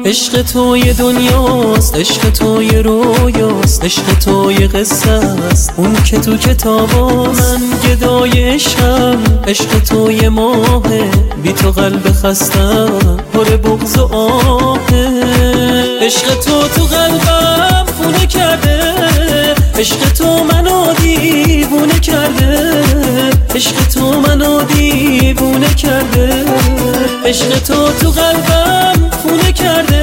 عشق تو یه دنیاست، عشق تو یه رویاست، عشق تو یه قصه است اون که تو کتاباست. من گدای عشقم، عشق تو یه ماهه، بی تو قلب خستم پر بغض و آهه. عشق تو قلبم خونه کرده، عشق تو منو دیوونه کرده، عشق تو منو دیوونه کرده، عشق تو قلبم خونه کرده،